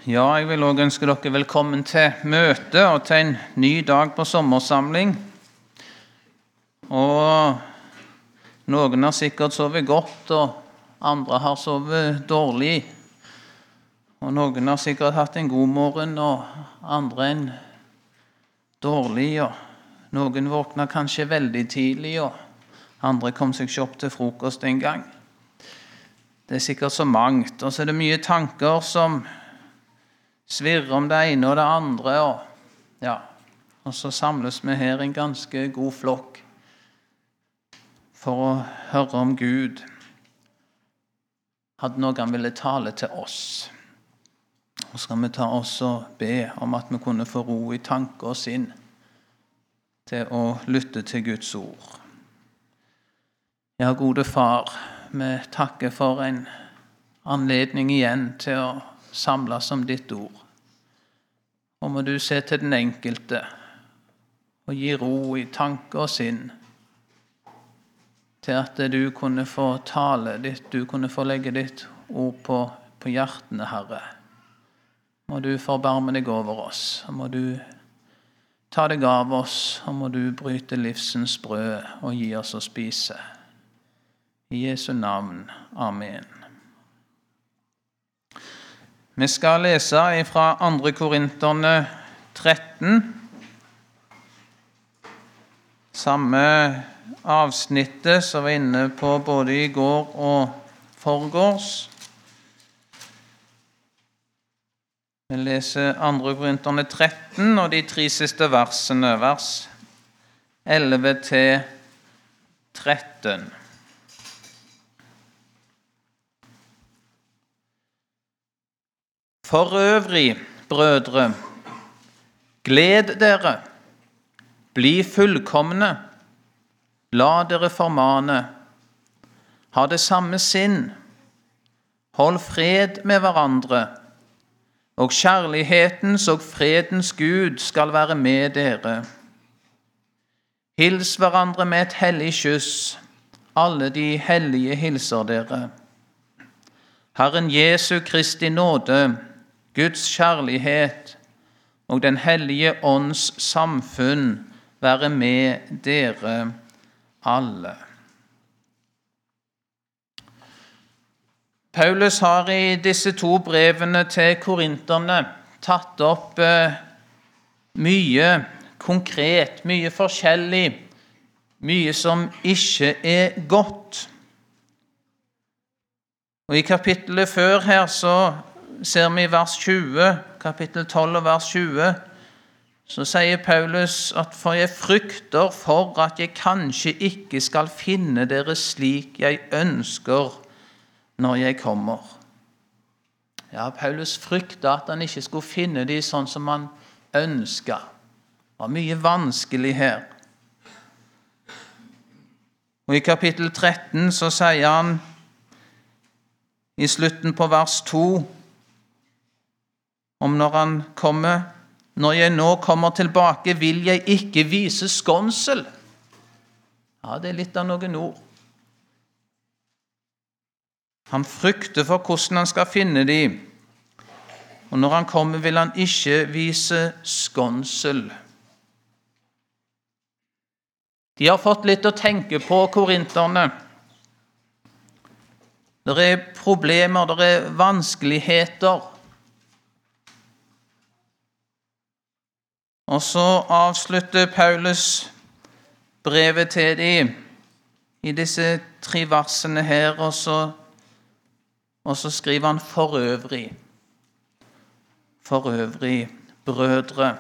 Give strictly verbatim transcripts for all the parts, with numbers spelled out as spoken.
Ja, jeg vil også ønske dere velkommen til møte og til en ny dag på sommersamling. Og noen har sikkert sovet godt, og andre har sovet dårlig. Og noen har sikkert hatt en god morgen, og andre en dårlig. Og noen våkner kanskje veldig tidlig, og andre kom seg ikke opp til frokost en gang. Det er sikkert så mangt, og så er det mye tanker som svirrer om det ene og det andre, og, ja. og så samles vi her en ganske god flokk for å høre om Gud. Hadde noen ville tale til oss, og skal vi ta oss og be om at vi kunne få ro i tanke og sinn til å lytte til Guds ord. Ja, gode far, vi takker for en anledning igjen til å samles om ditt ord. Og må du se til den enkelte og gi ro i tanke og sinn til at du kunne få tale ditt, du kunne få legge ditt ord på, på hjertene, Herre. Må du forbarme deg over oss, og må du ta deg av oss, og må du bryte livsens brød og gi oss å spise. I Jesu navn. Amen. Vi skal lese fra andre Korinterne tretten, samme avsnittet som var inne på både i går og forgårs. Vi leser andre Korinterne tretten og de tre siste versene, vers elleve til tretten. For øvrig, brødre, gled dere, bli fullkomne, la dere formane, ha det samme sinn, hold fred med hverandre, og kjærlighetens og fredens Gud skal være med dere. Hils hverandre med et hellig kyss, alle de hellige hilser dere. Herren Jesu Kristi nåde, Guds kjærlighet og den hellige ånds samfunn være med dere alle. Paulus har i disse to brevene til korinterne tatt opp eh, mye konkret, mye forskjellig, mye som ikke er godt. Og i kapittelet før her så ser vi i vers tjue, kapittel tolv og vers tjue, så sier Paulus at for jeg frykter for at jeg kanskje ikke skal finne dere slik jeg ønsker når jeg kommer. Ja, Paulus frykter at han ikke skulle finne de sånn som han ønsket. Det var mye vanskelig her. Og i kapittel tretten så sier han i slutten på vers to, om når han kommer, når jeg nå kommer tilbake, vil jeg ikke vise skånsel. Ja, det er litt av noen ord. Han frykter for hvordan han skal finne de, og når han kommer vil han ikke vise skånsel. De har fått litt å tenke på, korinterne. Det er problemer, det er vanskeligheter. Og så avslutter Paulus brevet til dem i disse tre versene her, og så, og så skriver han for øvrig. For øvrig, brødre.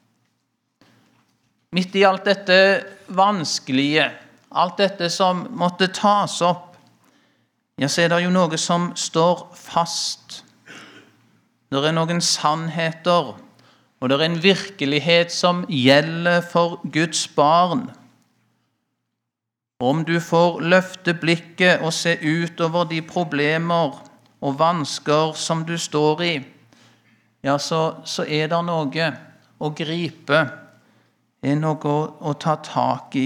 Midt i alt dette vanskelige, alt dette som måtte tas opp, ja, så er det jo noe som står fast. Det er noen sannheter, og det er en virkelighet som gjelder for Guds barn. Om du får løfte blikket og se ut over de problemer og vansker som du står i, ja, så, så er det noe å gripe, er noe å, å ta tak i.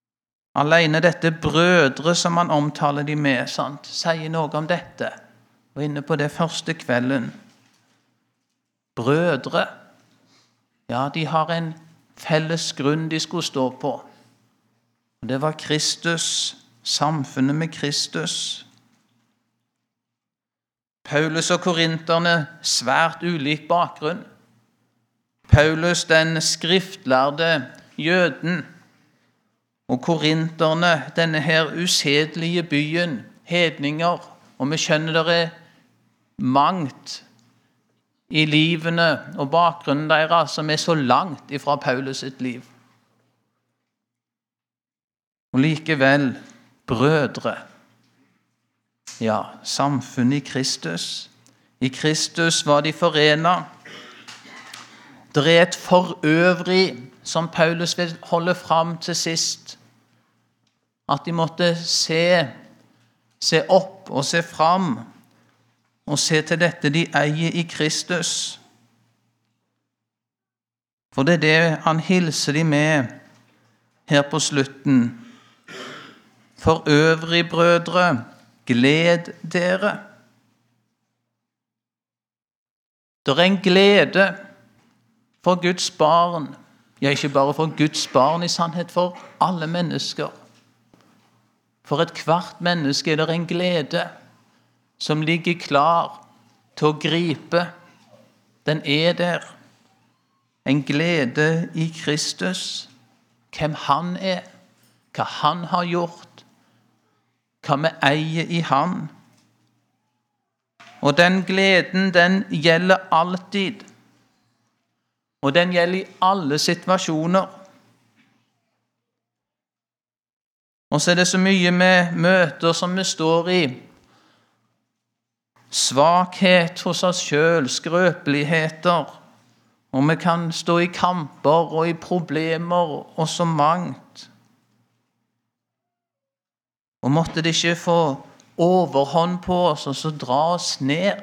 Alene dette brødre som man omtaler de med, sant, sier noe om dette. og inne på det første kvelden. Brødre, ja, de har en felles grunn de skulle stå på. Og det var Kristus, samfunnet med Kristus. Paulus og korinterne, svært ulik bakgrunn. Paulus, den skriftlærde jøden, og korinterne, denne her usedelige byen, hedninger, og vi skjønner det er mangt i livene og bakgrunnen deres som er så langt ifra Paulus sitt liv. Og likevel, brødre, ja, samfunnet i Kristus. I Kristus var de forenet. Det er et forøvrig som Paulus vil holde frem til sist. At de måtte se, se opp og se frem og se til dette de eier i Kristus. For det er det han hilser de med her på slutten. For øvrig, brødre, gled dere. Det er en glede for Guds barn. Ja, ikke bare for Guds barn i sannhet, for alle mennesker. For et hvert menneske er det en glede som ligger klar til å gripe. Den er der. En glede i Kristus. Hvem han er, hva han har gjort, hva vi eier i han. Og den gleden, den gjelder alltid. Og den gjelder i alle situasjoner. Og så er det så mye med møter som vi står i. Svakhet hos oss selv, skrøpeligheter. Og vi kan stå i kamper og i problemer og så mangt. Og måtte det ikke få overhånd på oss og så dra oss ned.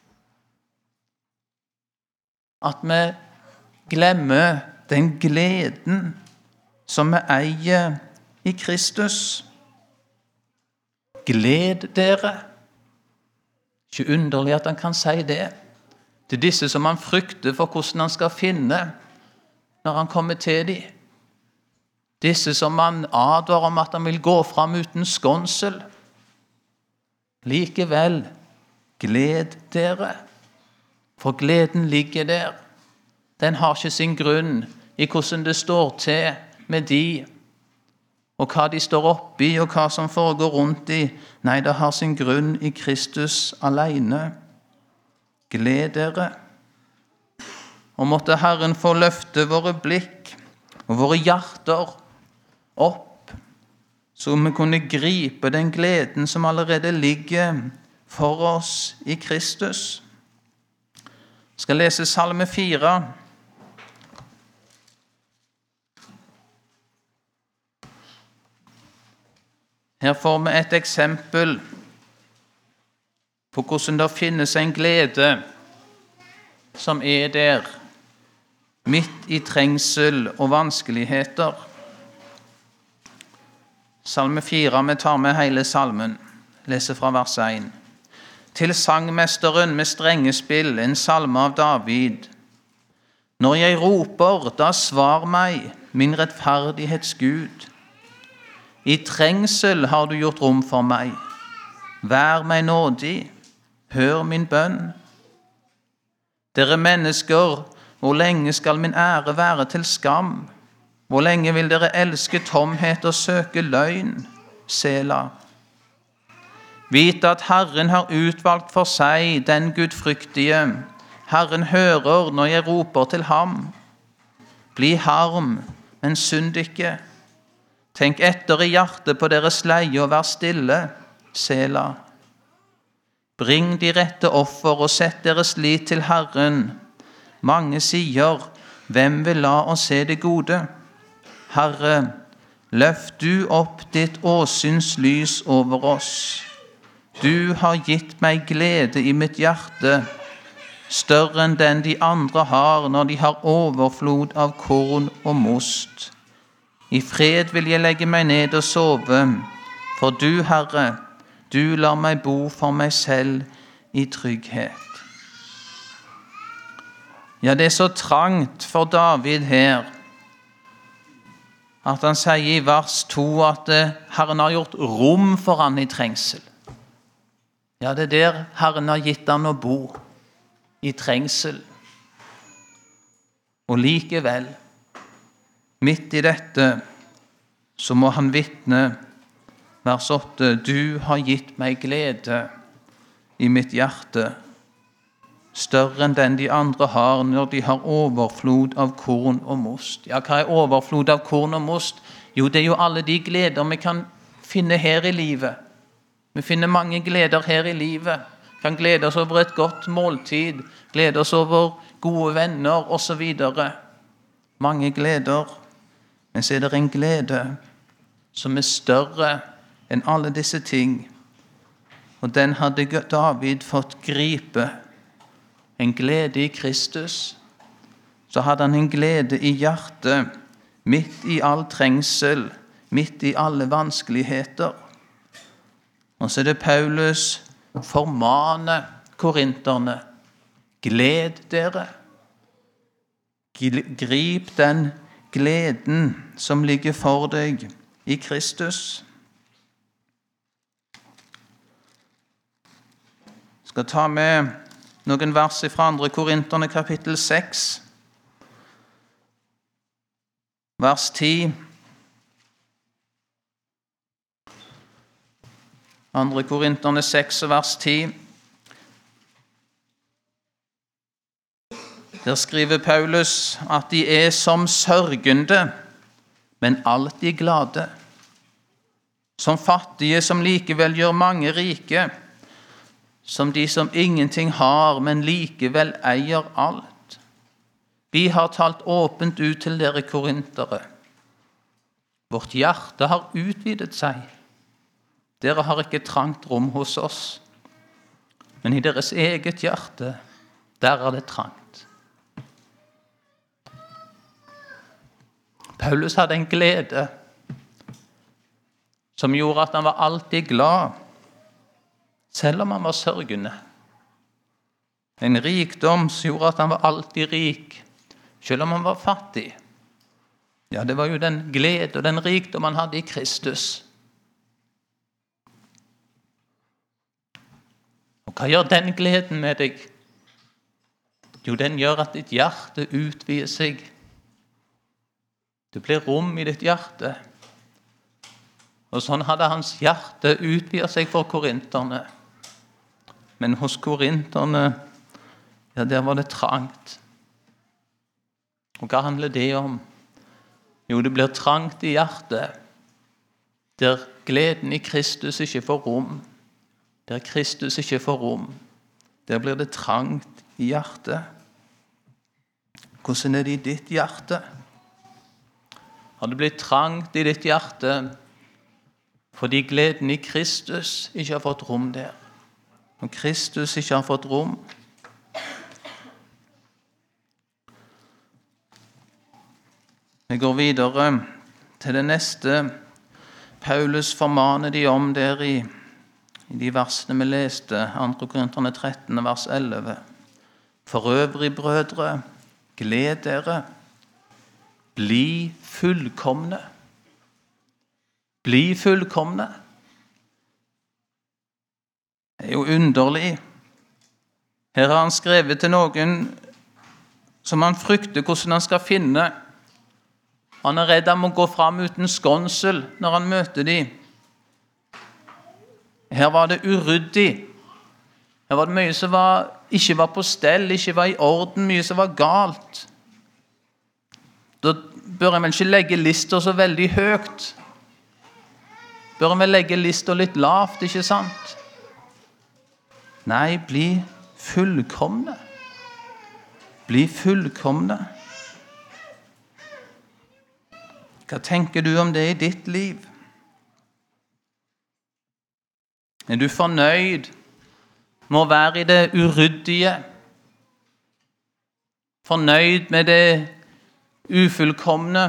At vi glemmer den gleden som vi eier i Kristus. Gled dere. Ikke underlig at han kan si det. Det er disse som han frykter for hvordan han skal finne når han kommer til dem. Disse som han advarer om at han vil gå fram uten skånsel. Likevel, gled dere. For gleden ligger der. Den har ikke sin grunn i hvordan det står til med de, og hva de står oppi, og hva som foregår rundt de. Nei, det har sin grunn i Kristus alene. Gled dere. Og måtte Herren få løfte våre blikk og våre hjerter opp, så vi kunne gripe den gleden som allerede ligger for oss i Kristus. Jeg skal lese Salme fire. Her får vi et eksempel på hvordan det finnes en glede som er der, midt i trengsel og vanskeligheter. Salme fire, vi tar med hele salmen, leser fra vers én. Til sangmesteren med strengespill, en salme av David. Når jeg roper, da svar meg, min rettferdighets Gud. I trengsel har du gjort rom for meg. Vær meg nådig, hør min bønn. Dere mennesker, hvor lenge skal min ære være til skam? Hvor lenge vil dere elske tomhet og søke løgn? Sela. Vit at Herren har utvalgt for seg den gudfryktige. Herren hører når jeg roper til ham. Bli harm, men synd ikke. Tenk etter i hjertet på deres leie og vær stille. Sela. Bring de rette offer og sett deres lit til Herren. Mange sier, hvem vil la oss se det gode? Herre, løft du opp ditt åsyns lys over oss. Du har gitt meg glede i mitt hjerte, større enn den de andre har når de har overflod av korn og most. I fred vil jeg legge meg ned og sove, for du, Herre, du lar meg bo for meg selv. i trygghet. Ja, det er så trangt for David her, at han sier i vers to at Herren har gjort rom for han i trengsel. Ja, det er der Herren har gitt han å bo, i trengsel. Og likevel, midt i dette, så må han vitne, vers åtte, du har gitt meg glede i mitt hjerte, større enn den de andre har når de har overflod av korn og most. Ja, hva er overflod av korn og most? Jo, det er jo alle de gleder vi kan finne her i livet. Vi finner mange gleder her i livet. Vi kan glede oss over et godt måltid, glede oss over gode venner og så videre. Mange gleder, men så er det en glede som er større enn alle disse ting. Og den hadde David fått gripe. En glede i Kristus. Så hadde han en glede i hjertet, midt i all trengsel, midt i alle vanskeligheter. Og så er det Paulus formaner korinterne. Gled dere. Grip den gleden som ligger for deg i Kristus. Jeg skal ta med noen vers fra andre Korinterne kapittel seks, vers ti. andre Korinterne seks, vers ti. Der skriver Paulus at de er som sørgende, men alltid glade. Som fattige, som likevel gjør mange rike. Som de som ingenting har, men likevel eier alt. Vi har talt åpent ut til dere korintere. Vårt hjerte har utvidet seg. Dere har ikke trangt rom hos oss. Men i deres eget hjerte, der er det trangt. Paulus hadde en glede som gjorde at han var alltid glad, selv om han var sørgende. En rikdom som gjorde at han var alltid rik, selv om han var fattig. Ja, det var jo den glede og den rikdom han hadde i Kristus. Og hva gjør den gleden med deg? Jo, den gjør at ditt hjerte utvider seg. Det blir rom i ditt hjerte. Og sånn hadde hans hjerte utvidet seg for korinterne. Men hos korinterne, ja, der var det trangt. Og hva handler det om? Jo, det blir trangt i hjertet, der gleden i Kristus ikke får rom. Der Kristus ikke får rom. Der blir det trangt i hjertet. Hvordan er det i ditt hjerte? Har det blitt trangt i ditt hjerte fordi gleden i Kristus ikke har fått rom der? Når Kristus ikke har fått rom. Vi går videre til det neste. Paulus formaner de om der i, i de versene vi leste, andre Korinterne tretten, vers elleve. For øvrig, brødre, gled dere, bli fullkomne. Bli fullkomne. Det er jo underlig. Her har han skrevet til noen som han frykter hvordan han skal finne. Han er redd han må gå fram uten skånsel når han møter dem. Her var det uryddig. Her var det mye som var, ikke var på stell, ikke var i orden, mye som var galt. Da bør en vel ikke legge lister så veldig høyt. Bør en vel legge lister litt lavt, ikke sant? Nei, bli fullkomne. Bli fullkomne. Hva tenker du om det i ditt liv? Er du fornøyd med å være i det uryddige? Fornøyd med det ufullkomne?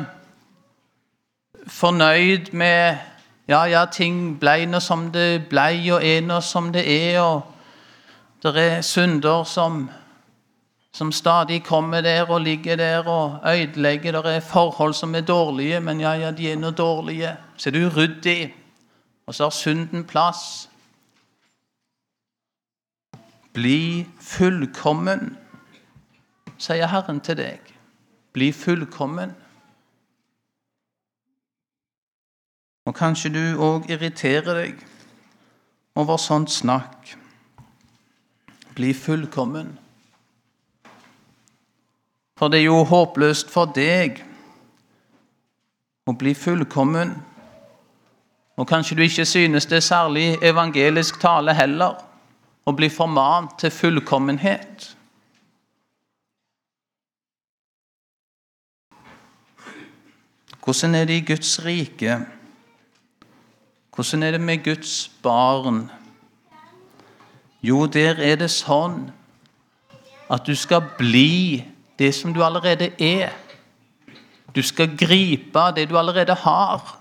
Fornøyd med ja, ja, ting ble nå som det ble, og er nå som det er, og Det er synder som, som stadig kommer der og ligger der og ødelegger. Det er forhold som er dårlige, men ja, ja, de er noe dårlige. Så er du uryddig, og så har synden plass. Bli fullkommen, sier Herren til deg. Bli fullkommen. Og kanskje du også irriterer deg over sånt snakk. Bli fullkommen. For det er jo håpløst for deg å bli fullkommen. Og kanskje du ikke synes det er særlig evangelisk tale heller, å bli formant til fullkommenhet. Hvordan er det i Guds rike? Hvordan er det med Guds barn? Jo, der er det sånn at du skal bli det som du allerede er. Du skal gripe det du allerede har.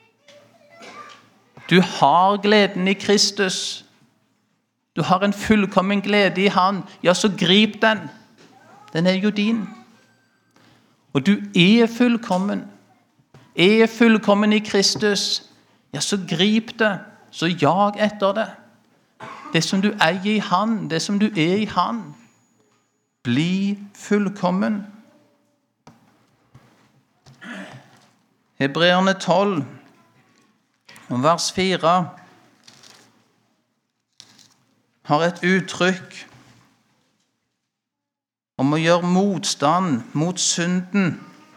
Du har gleden i Kristus. Du har en fullkommen glede i Han. Ja, så grip den. Den er jo din. Og du er fullkommen. Er fullkommen i Kristus. Ja, så grip det. Så jag etter det. Det som du eier i Han, det som du er i Han. Bli fullkommen. Hebreerne tolv, vers fire, har et uttrykk om å gjøre motstand mot synden.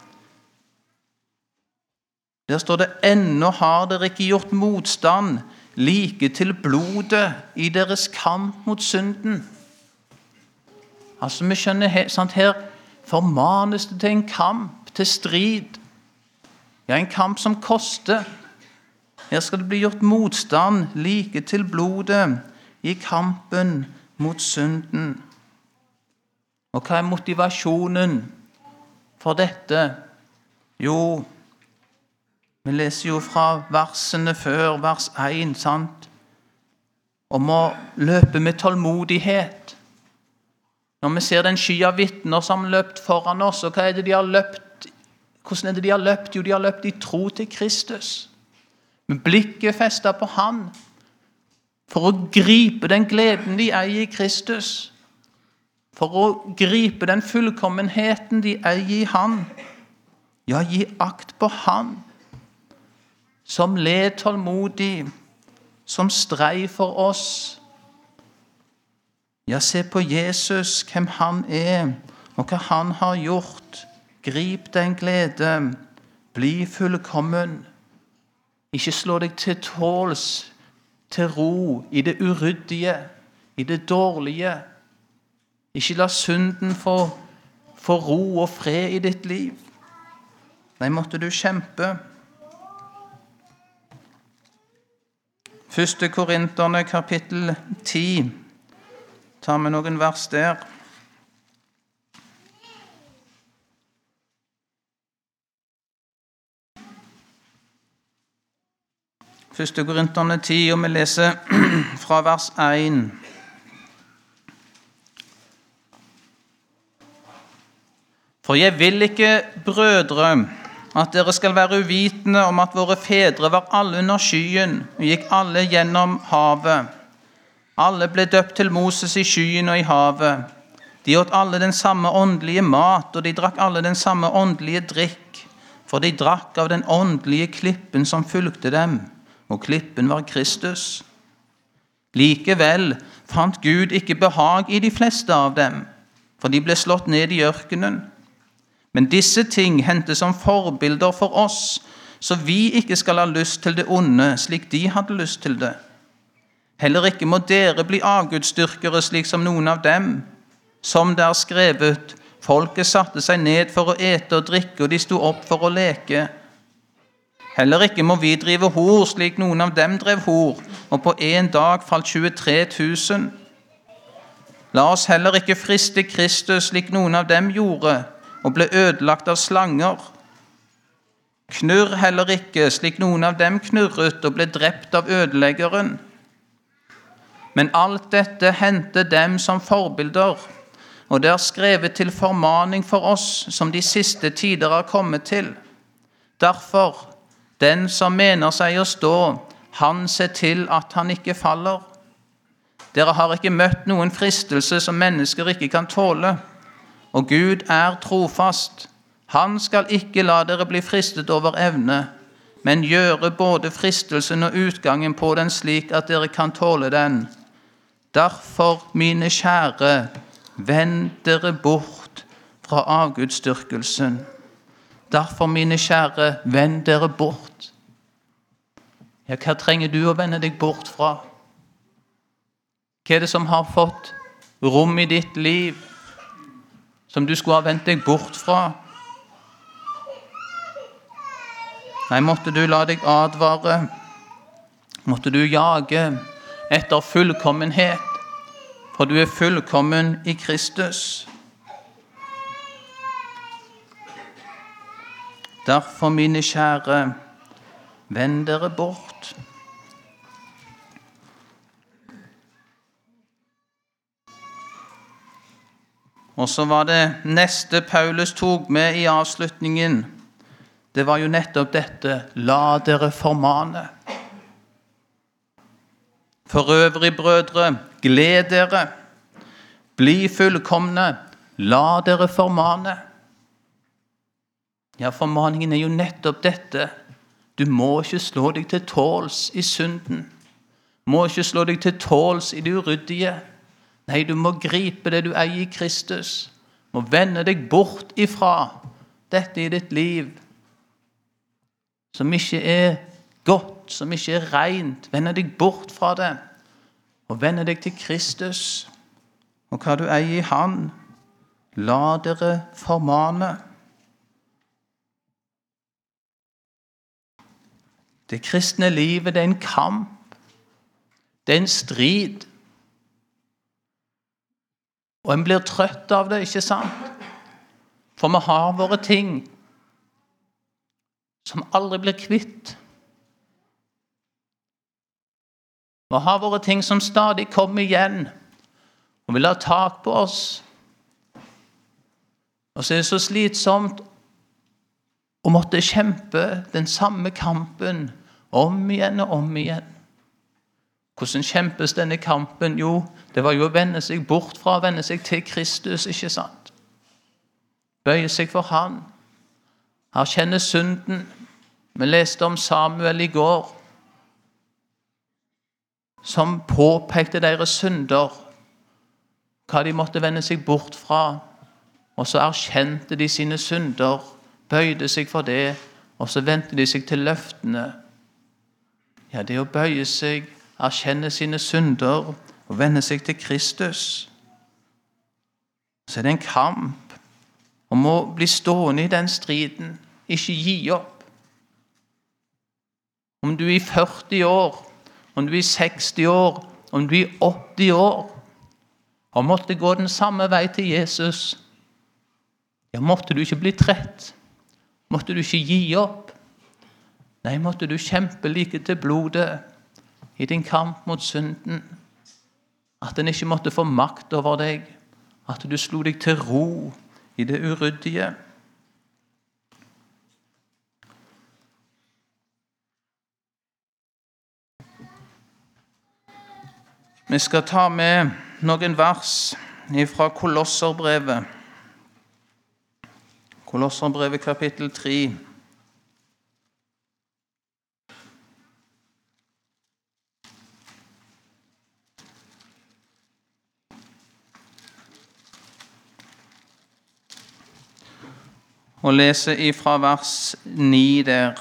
Der står det, ennå har dere ikke gjort motstand like til blodet i deres kamp mot synden. Altså vi skjønner, sant, her formanes det til en kamp, til strid. Ja, en kamp som koster. Her skal det bli gjort motstand like til blodet i kampen mot synden. Og hva er motivasjonen for dette? Jo, vi leser jo fra versene før, vers én, sant? Om å løpe med tålmodighet. Når vi ser den sky av vitner som løpt foran oss, og hva er det de har løpt? Hvordan er det de har løpt? Jo, de har løpt i tro til Kristus. Med blikket festet på Han. For å gripe den gleden de eier i Kristus. For å gripe den fullkommenheten de eier i Han. Ja, gi akt på Han. Som led tålmodig, som strei for oss. Ja, se på Jesus, hvem Han er, og hva Han har gjort. Grip den glede, bli fullkommen. Ikke slå deg til tåls, til ro i det uryddige, i det dårlige. Ikke la synden få, få ro og fred i ditt liv. Nei, måtte du kjempe. Første Korinterne kapittel ti. Tar vi noen vers der. Første Korinterne ti, og vi leser fra vers én. For jeg vil ikke, brødre, at dere skal være uvitende om at våre fedre var alle under skyen, og gikk alle gjennom havet. Alle ble døpt til Moses i skyen og i havet. De åt alle den samme åndelige mat, og de drakk alle den samme åndelige drikk, for de drakk av den åndelige klippen som fulgte dem, og klippen var Kristus. Likevel fant Gud ikke behag i de fleste av dem, for de ble slått ned i ørkenen. Men disse ting hentes som forbilder for oss, så vi ikke skal ha lyst til det onde, slik de hadde lyst til det. Heller ikke må dere bli avgudsdyrkere slik som noen av dem. Som det er skrevet, folket satte seg ned for å ete og drikke, og de sto opp for å leke. Heller ikke må vi drive hor slik noen av dem drev hor, og på en dag falt tjuetre tusen. La oss heller ikke friste Kristus slik noen av dem gjorde, og ble ødelagt av slanger. Knurr heller ikke slik noen av dem knurret, og ble drept av ødeleggeren. Men alt dette hendte dem som forbilder, og det er skrevet til formaning for oss som de siste tider har kommet til. Derfor, den som mener seg å stå, han ser til at han ikke faller. Dere har ikke møtt noen fristelse som mennesker ikke kan tåle, og Gud er trofast. Han skal ikke la dere bli fristet over evne, men gjøre både fristelsen og utgangen på den slik at dere kan tåle den. Derfor, mine kjære, vend dere bort fra avgudsdyrkelsen. Derfor, mine kjære, vend dere bort. Ja, hva trenger du å vende deg bort fra? Hva er det som har fått rom i ditt liv, som du skulle ha vendt deg bort fra? Nei, måtte du la deg advare, måtte du jage etter fullkommenhet, for du er fullkommen i Kristus. Derfor, mine kjære, vend dere bort. Og så var det neste Paulus tok med i avslutningen. Det var jo nettopp dette, la dere formane. For øvrig, brødre, gled dere, bli fullkomne, la dere formane. Ja, formaningen er jo nettopp dette. Du må ikke slå deg til tåls i synden. Du må ikke slå deg til tåls i det uryddige. Nei, du må gripe det du eier i Kristus. Du må vende deg bort ifra dette i ditt liv, som ikke er godt, som ikke er rent. Vende deg bort fra det, og vende deg til Kristus, og hva du eier i Han. La dere formane. Det kristne livet, det er en kamp. Det er en strid. Og en blir trøtt av det, ikke sant? For vi har våre ting som aldri blir kvitt. Vi har våre ting som stadig kommer igjen og vil ha tak på oss. Og så er det så slitsomt å måtte kjempe den samme kampen om igjen og om igjen. Hvordan kjempes denne kampen? Jo, det var jo å vende seg bort fra, å vende seg til Kristus, ikke sant? Bøye seg for Han. Erkjenne synden. Vi leste om Samuel i går, som påpekte deres synder, hva de måtte vende seg bort fra, og så erkjente de sine synder, bøyde seg for det, og så vendte de seg til løftene. Ja, det å bøye seg, erkjenne sine synder og vende seg til Kristus. Så er det en kamp om å bli stående i den striden, ikke gi opp. Om du er i førti år, om du er i seksti år, om du er i åtti år, og måtte gå den samme vei til Jesus, ja, måtte du ikke bli trett, måtte du ikke gi opp. Nei, måtte du kjempe like til blodet i din kamp mot synden, at den ikke måtte få makt over deg, at du slo deg til ro i det uryddige. Vi skal ta med noen vers fra Kolosserbrevet. Kolosserbrevet kapittel tre. Og lese ifra vers ni der.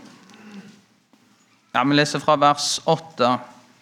Ja, vi leser fra vers åtte.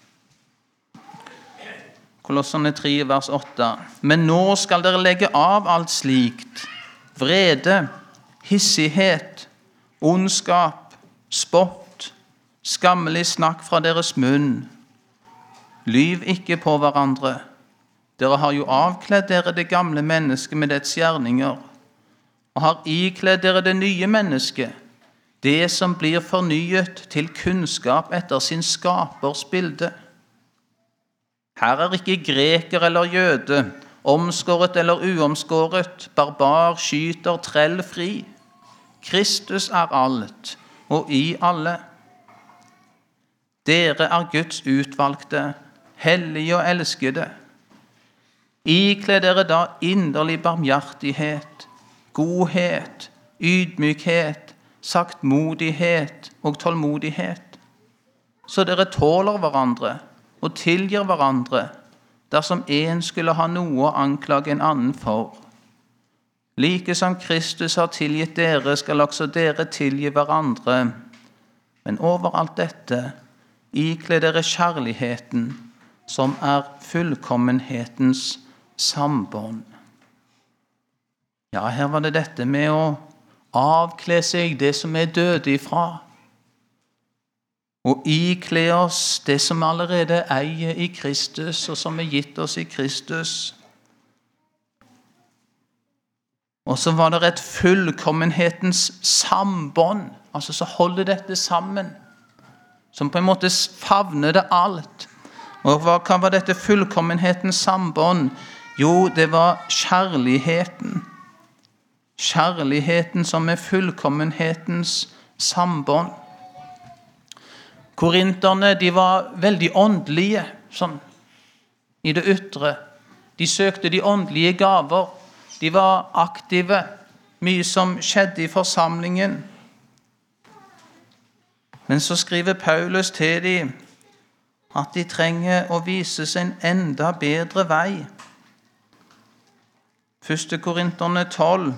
Kolosserne tre, vers åtte. Men nå skal dere legge av alt slikt, vrede, hissighet, ondskap, spott, skammelig snakk fra deres munn. Lyv ikke på hverandre. Dere har jo avkledd dere det gamle mennesket med dets gjerninger, og har ikledd dere det nye mennesket, det som blir fornyet til kunnskap etter sin skapers bilde. Her er ikke greker eller jøde, omskåret eller uomskåret, barbar, skyter, trell, fri. Kristus er alt, og i alle. Dere er Guds utvalgte, hellige og elskede. Ikle dere da inderlig barmhjertighet, godhet, ydmykhet, saktmodighet og tålmodighet, så dere tåler hverandre og tilgir hverandre, dersom en skulle ha noe å anklage en annen for. Like som Kristus har tilgitt dere, skal også dere tilgi hverandre. Men over alt dette, ikle dere kjærligheten, som er fullkommenhetens sambånd. Ja, her var det dette med å avkle seg det som er døde ifra, og ikle oss det som allerede eier i Kristus, og som er gitt oss i Kristus. Og så var det et fullkommenhetens sambånd, altså så holder dette sammen, som på en måte favner det alt. Og hva, hva var dette fullkommenhetens sambånd? Jo, det var kjærligheten. Kjærligheten som er fullkommenhetens sambånd. Korinterne, de var veldig åndelige, sånn, i det ytre. De søkte de åndelige gaver. De var aktive, mye som skjedde i forsamlingen. Men så skriver Paulus til dem at de trenger å vises en enda bedre vei. Første Korinterne tolv.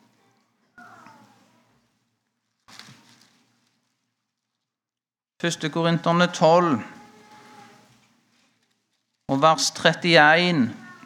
Første Korinterne tolv, og vers trettien.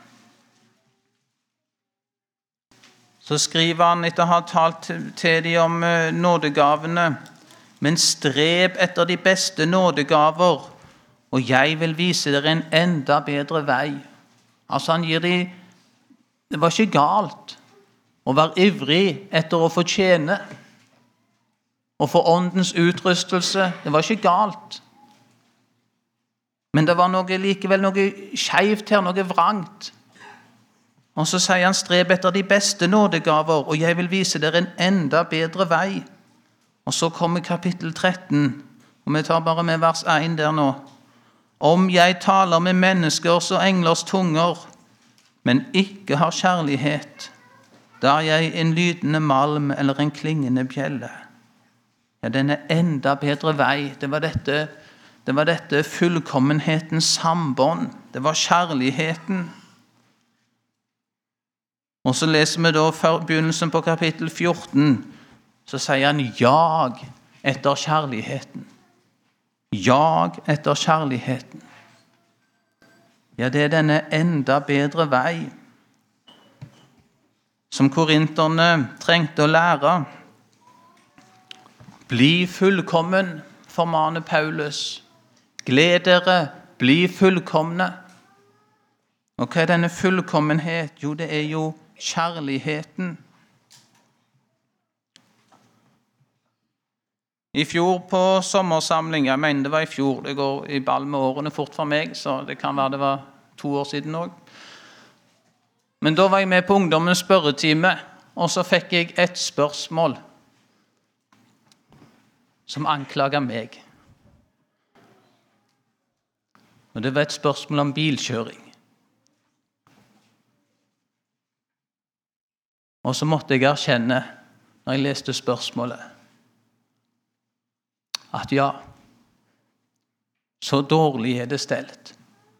Så skriver han etter å ha talt til dem om nådegavene, men streb etter de beste nådegaver, og jeg vil vise dere en enda bedre vei. Altså han gir dem, det var ikke galt å være ivrig etter å fortjene, og for åndens utrustelse, det var ikke galt. Men det var noe, likevel noe skjevt her, noe vrangt. Og så sier han, streb etter de beste nådegaver, og jeg vil vise dere en enda bedre vei. Og så kommer kapittel tretten, og vi tar bare med vers én der nå. Om jeg taler med menneskers og englers tunger, men ikke har kjærlighet, da er jeg en lydende malm eller en klingende bjelle. Ja, denne enda bedre vei, det var dette, det var dette fullkommenhetens sambånd. Det var kjærligheten. Og så leser vi da begynnelsen på kapittel fjorten, så sier han, jag etter kjærligheten. Jag etter kjærligheten. Ja, det er denne enda bedre vei, som korinterne trengte å lære. Bli fullkommen, formaner Paulus. Gled dere, bli fullkomne. Og hva er denne fullkommenhet? Jo, det er jo kjærligheten. I fjor på sommersamling, jeg mener det var i fjor, det går i ball med årene fort for meg, så det kan være det var to år siden også. Men da var jeg med på ungdommens spørretime, og så fikk jeg et spørsmål som anklaget meg. Og det var et spørsmål om bilkjøring. Og så måtte jeg erkjenne, når jeg leste spørsmålet, at ja, så dårlig er det stelt.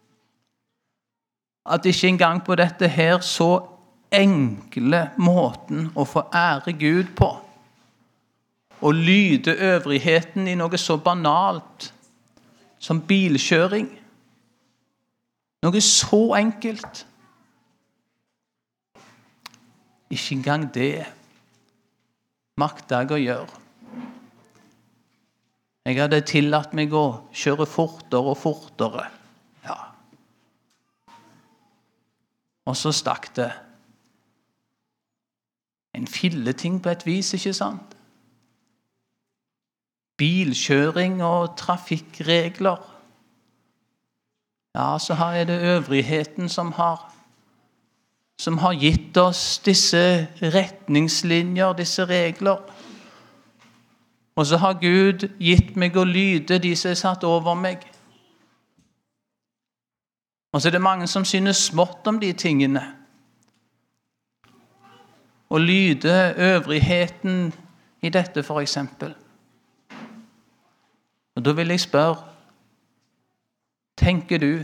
At ikke engang på dette her så enkle måten å få ære Gud på, og lyde øvrigheten i noe så banalt som bilkjøring. Noe så enkelt. Ikke engang det makter jeg å gjøre. Jeg hadde tillatt meg å kjøre fortere og fortere. Ja. Og så stakk det. En filleting på et vis, ikke sant? Bilkjøring og trafikkregler. ja, så er det øvrigheten som har, som har gitt oss disse retningslinjer, disse regler. Og så har Gud gitt meg å lyde de som er satt over meg. Og så er det mange som synes smått om de tingene. Å lyde øvrigheten i dette for eksempel. Og da vil jeg spørre, tenker du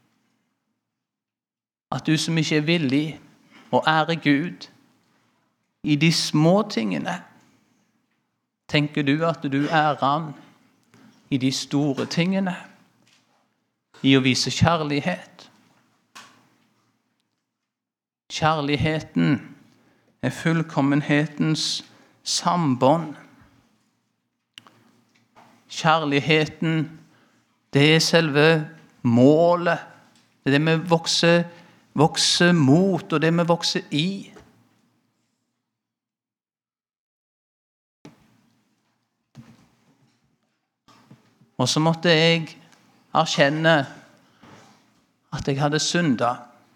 at du som ikke er villig å ære Gud i de små tingene, tenker du at du ærer han i de store tingene, i å vise kjærlighet? Kjærligheten er fullkommenhetens sambånd. Kjærligheten, det er selve målet. Det er det vi vokser, vokser mot, og det vi vokser i. Og så måtte jeg erkjenne at jeg hadde syndet.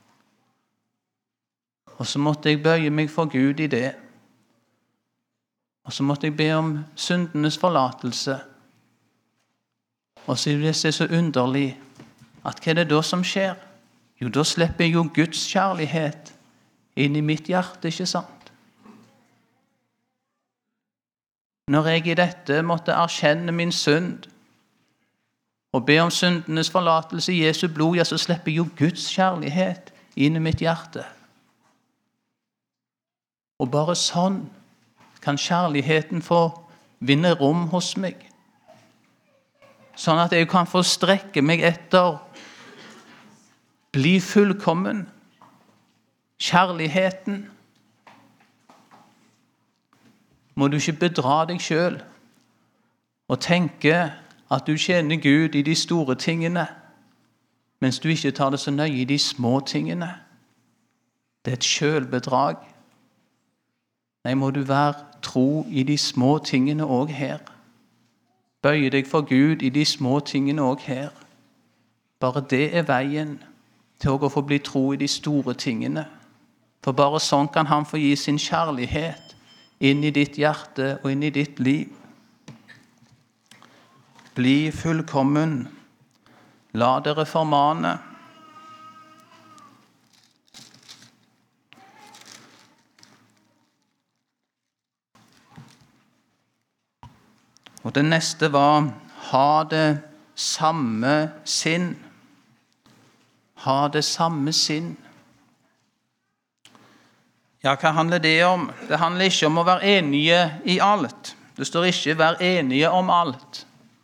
Og så måtte jeg bøye meg for Gud i det. Og så måtte jeg be om syndenes forlatelse. Og så er det så underlig at hva er det da som skjer? Jo, da slipper jeg jo Guds kjærlighet inn i mitt hjerte, ikke sant? Når jeg i dette måtte erkjenne min synd, og be om syndenes forlatelse i Jesu blod, ja, så slipper jo Guds kjærlighet inn i mitt hjerte. Og bare sånn kan kjærligheten få vinne rom hos meg. Sånn at jeg kan få strekke meg etter, bli fullkommen. Kjærligheten. Må du ikke bedra deg selv og tenke at du tjener Gud i de store tingene, mens du ikke tar det så nøye i de små tingene. Det er et selvbedrag. Nei, må du være tro i de små tingene også her. Bøye deg for Gud i de små tingene også her. Bare det er veien til å få bli tro i de store tingene. For bare sånn kan han få gi sin kjærlighet inn i ditt hjerte og inn i ditt liv. Bli fullkommen. La dere formane. Og det neste var ha det samme sinn. Ha det samme sinn. Ja, hva handler det om? Det handler ikke om å være enige i alt. Det står ikke vær enige om alt.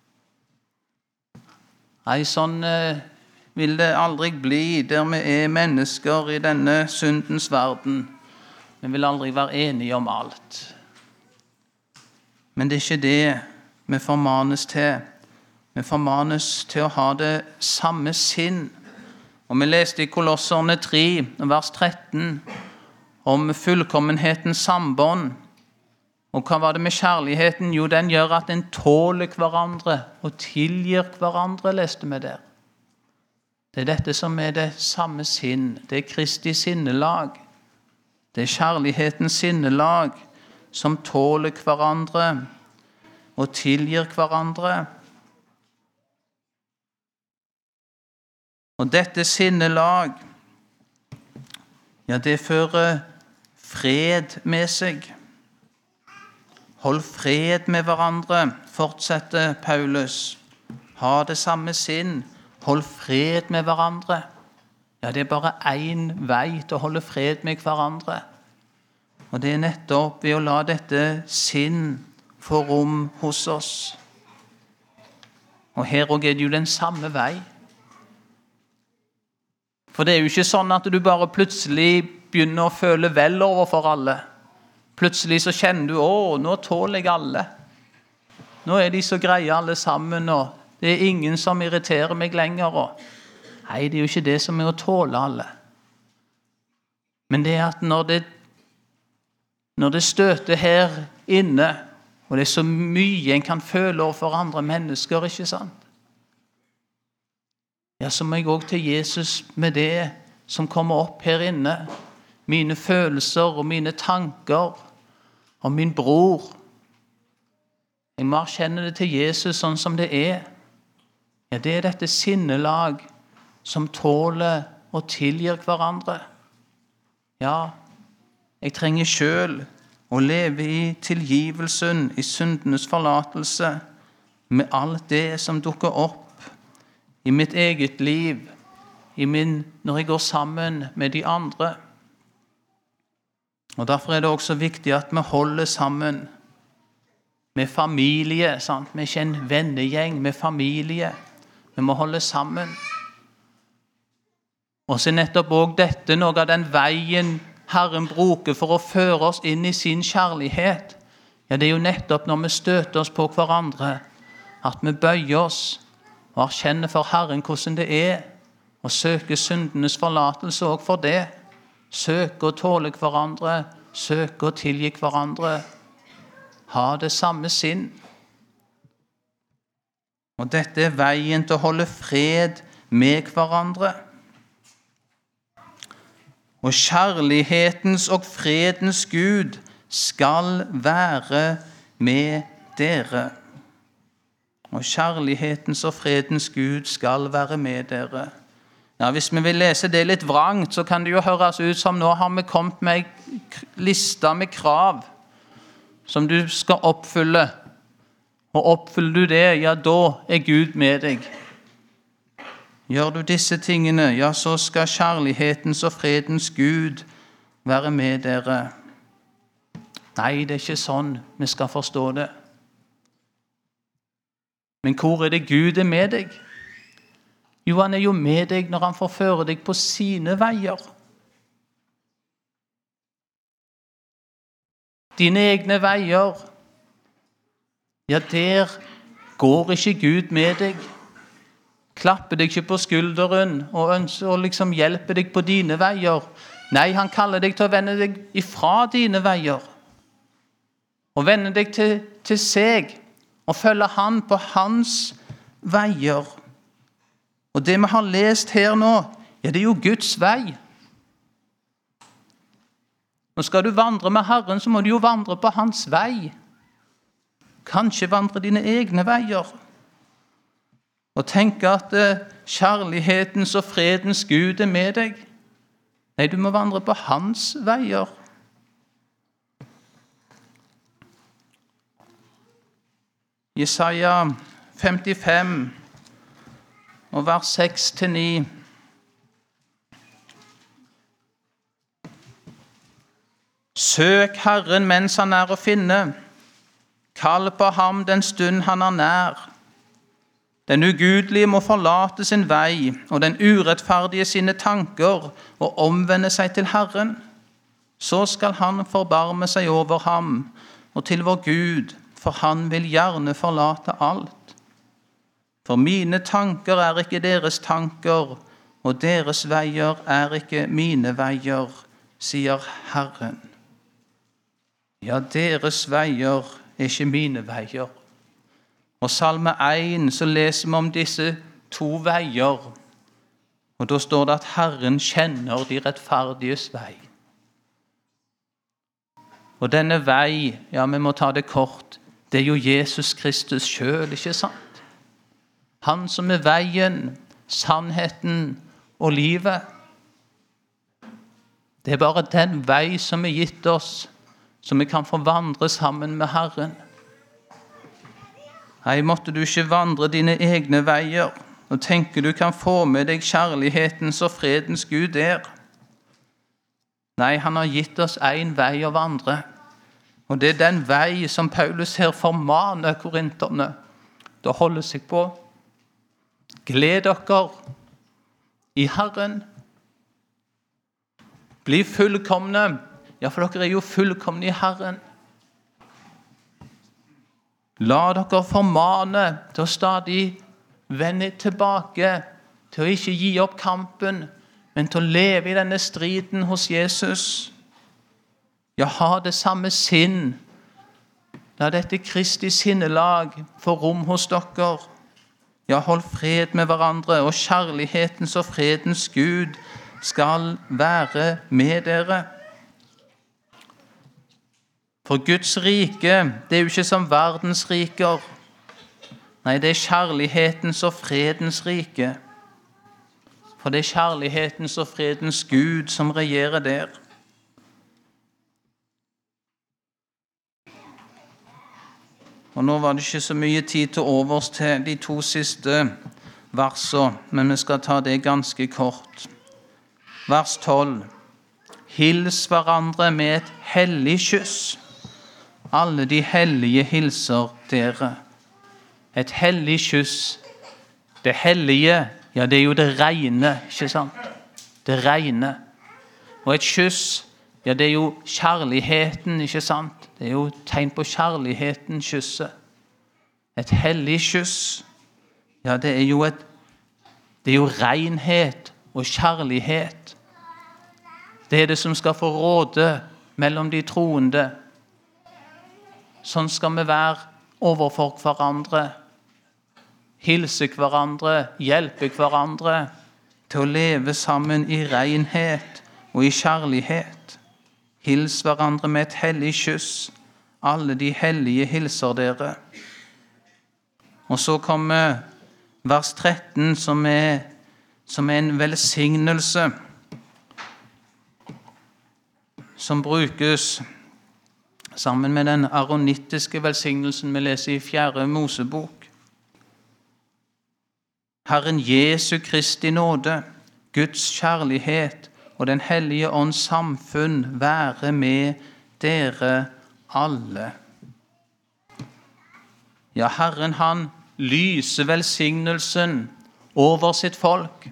Nei, sånn eh, vil det aldri bli der vi er mennesker i denne syndens verden. Vi vil aldri være enige om alt. Men det er ikke det vi formanes til. Vi formanes til å ha det samme sinn. Og vi leste i Kolosserne tre, vers tretten, om fullkommenhetens sambånd. Og hva var det med kjærligheten? Jo, den gjør at en tåler hverandre og tilgir hverandre, leste vi der. Det er dette som er det samme sinn. Det er Kristi sinnelag. Det er kjærlighetens sinnelag som tåler hverandre og tilgir hverandre. Og dette sinnelag, ja, det fører fred med seg. Hold fred med hverandre, fortsetter Paulus. Ha det samme sinn. Hold fred med hverandre. Ja, det er bare én vei til å holde fred med hverandre. Og det er nettopp ved å la dette sinn få rom hos oss. Og her også er det jo den samme vei. For det er jo ikke sånn at du bare plutselig begynner å føle vel overfor alle. Plutselig så kjenner du, å, nå tåler jeg alle. Nå er de så greie alle sammen, og det er ingen som irriterer meg lenger. Og nei, det er jo ikke det som er å tåle alle. Men det er at når det, når det støter her inne, og det er så mye en kan føle overfor andre mennesker, ikke sant? ja, så må jeg gå til Jesus med det som kommer opp her inne. Mine følelser og mine tanker og min bror. Jeg må erkjenne det til Jesus sånn som det er. Ja, det er dette sinnelag som tåler og tilgir hverandre. Ja, jeg trenger selv å leve i tilgivelsen, i syndenes forlatelse, med alt det som dukker opp i mitt eget liv, i min, når jeg går sammen med de andre. Og derfor er det også viktig at vi holder sammen med familie, sant? Vi er ikke en vennegjeng med familie. Vi må holde sammen. Og så er nettopp også dette noe av den veien Herren bruker for å føre oss inn i sin kjærlighet. Ja, det er jo nettopp når vi støter oss på hverandre, at vi bøyer oss og erkjenner for Herren hvordan det er, og søker syndenes forlatelse også for det. Søker å tåle hverandre, søker å tilgi hverandre. Ha det samme sinn. Og dette er veien til å holde fred med hverandre. Og kjærlighetens og fredens Gud skal være med dere. Og kjærlighetens og fredens Gud skal være med dere. Ja, hvis vi vil lese det litt vrangt, så kan det jo høres ut som nå har vi kommet med en liste med krav som du skal oppfylle. Og oppfyller du det, ja, da er Gud med deg. Gjør du disse tingene, ja, så skal kjærlighetens og fredens Gud være med dere. Nei, det er ikke sånn vi skal forstå det. Men hvor er det Gud er med deg? Jo, han er jo med deg når han forfører deg på sine veier. Dine egne veier, ja, der går ikke Gud med deg. Klapper deg ikke på skulderen og ønsker å liksom hjelpe deg på dine veier. Nei, han kaller deg til å vende deg ifra dine veier. Og vende deg til, til seg. Og følge han på hans veier. Og det vi har lest her nå, ja, det er jo Guds vei. Nå skal du vandre med Herren, så må du jo vandre på hans vei. Kanskje vandre dine egne veier. Og tenke at uh, kjærlighetens og fredens Gud er med deg. Nei, du må vandre på hans veier. Jesaja femtifem og vers seks til ni. Søk Herren mens han er å finne. Kall på ham den stund han er nær. Den ugudelige må forlate sin vei, og den urettferdige sine tanker, og omvende seg til Herren. Så skal han forbarme seg over ham, og til vår Gud, for han vil gjerne forlate alt. For mine tanker er ikke deres tanker, og deres veier er ikke mine veier, sier Herren. Ja, deres veier er ikke mine veier. Og salme én så leser vi om disse to veier. Og da står det at Herren kjenner de rettferdiges vei. Og denne vei, ja, vi må ta det kort, det er jo Jesus Kristus selv, ikke sant? Han som er veien, sannheten og livet. Det er bare den vei som er gitt oss, så vi kan få vandre sammen med Herren. Nei, måtte du ikke vandre dine egne veier, og tenke du kan få med deg kjærlighetens og fredens Gud der. Nei, han har gitt oss en vei å vandre, og det er den vei som Paulus her formaner korinterne til å holde seg på. Gled dere i Herren. Bli fullkomne. Ja, for dere er jo fullkomne i Herren. La dere formane til å stadig vende tilbake, til å ikke gi opp kampen, men til å leve i denne striden hos Jesus. Ja, ha det samme sinn. La dette Kristi sinnelag få rom hos dere. Ja, hold fred med hverandre, og kjærlighetens og fredens Gud skal være med dere. For Guds rike, det er jo ikke som verdens riker. Nei, det er kjærlighetens og fredens rike. For det er kjærlighetens og fredens Gud som regjerer der. Og nå var det ikke så mye tid til overs til de to siste versene, men vi skal ta det ganske kort. Vers tolv. Hils hverandre med et hellig kyss. Alle de hellige hilser dere. Et hellig kyss. Det hellige, ja, det er jo det rene, ikke sant? Det rene. Og et kyss, ja, det er jo kjærligheten, ikke sant? Det er jo tegn på kjærligheten, kysset. Et hellig kyss, ja, det er jo et, det er jo renhet og kjærlighet. Det er det som skal få råde mellom de troende. Sånn skal vi være overfor hverandre. Hilse hverandre, hjelpe hverandre til å leve sammen i renhet og i kjærlighet. Hils hverandre med et hellig kyss. Alle de hellige hilser dere. Og så kommer vers tretten, som er, som er en velsignelse, som brukes sammen med den aronittiske velsignelsen vi leser i fjerde Mosebok. Herren Jesu Kristi nåde, Guds kjærlighet og den hellige ånds samfunn være med dere alle. Ja, Herren han lyser velsignelsen over sitt folk.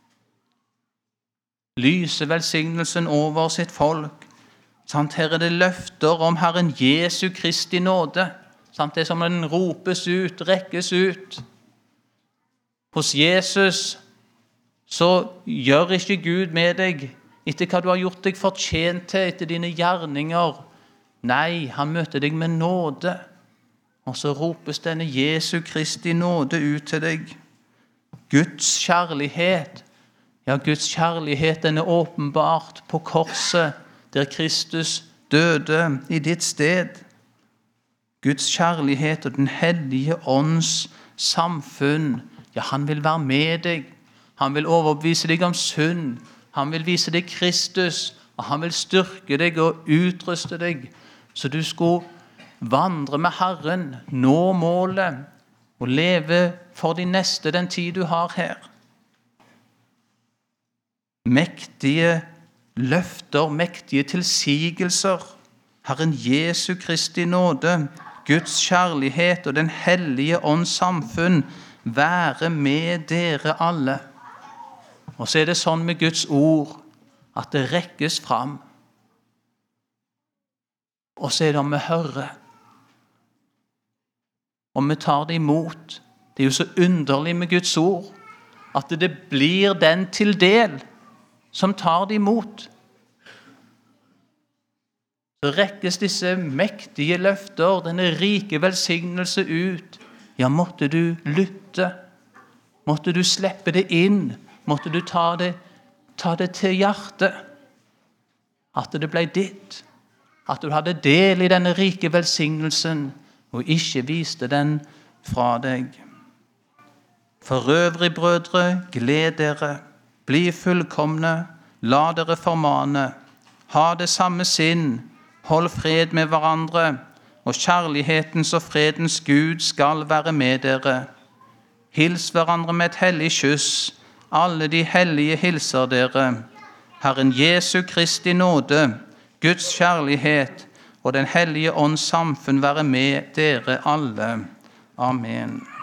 Lyser velsignelsen over sitt folk. Sant? Her er det løfter om Herren Jesu Kristi nåde. Sant? Det er som den ropes ut, rekkes ut. Hos Jesus så gjør ikke Gud med deg etter hva du har gjort deg fortjent til, etter dine gjerninger. Nei, han møter deg med nåde. Og så ropes denne Jesu Kristi nåde ut til deg. Guds kjærlighet. Ja, Guds kjærlighet den er åpenbart på korset, der Kristus døde i ditt sted. Guds kjærlighet og den hellige ånds samfunn. Ja, han vil være med deg. Han vil overbevise deg om synd. Han vil vise deg Kristus, og han vil styrke deg og utruste deg, så du skulle vandre med Herren, nå målet, og leve for de neste den tid du har her. Mektige løfter, mektige tilsigelser, Herren Jesu Kristi nåde, Guds kjærlighet og den hellige ånds samfunn være med dere alle. Og så er det sånn med Guds ord, at det rekkes fram. Og så er det om vi hører. Om vi tar det imot. Det er jo så underlig med Guds ord, at det blir den til del som tar det imot. Så rekkes disse mektige løfter, denne rike velsignelse ut. Ja, måtte du lytte. Måtte du slippe det inn. Måtte du ta det, ta det til hjertet. At det ble ditt. At du hadde del i denne rike velsignelsen, og ikke viste den fra deg. For øvrig, brødre, gled dere. Bli fullkomne. La dere formane. Ha det samme sinn. Hold fred med hverandre. Og kjærlighetens og fredens Gud skal være med dere. Hils hverandre med et hellig kyss. Alle de hellige hilser dere. Herren Jesu Kristi nåde, Guds kjærlighet og den hellige ånds samfunn være med dere alle. Amen.